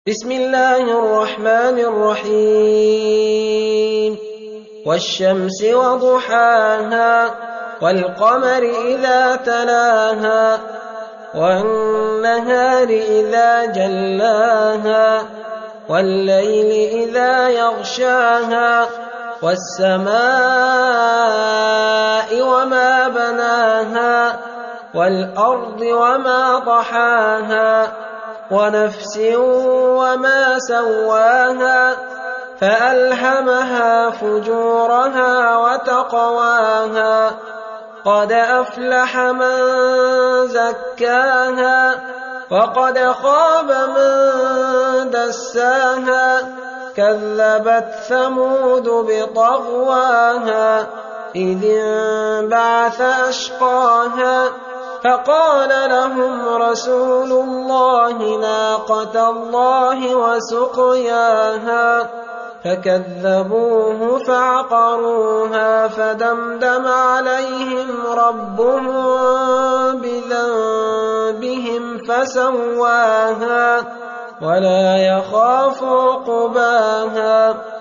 بسم الله الرحمن الرحيم والشمس وضحاها والقمر إذا تلاها والنهار إذا جلاها والليل إذا يغشاها والسماء وما بناها والأرض وما طحاها ونفس وما سواها فألهمها فجورها وتقواها قد أفلح من زكاها وقد خاب من دساها كذبت ثمود بطغواها إذ انبعث أشقاها فقال لهم رسول الله ناقة الله وسقياها فكذبوه فعقروها فدمدم عليهم ربهم بذنبهم فسواها ولا يخاف عقباها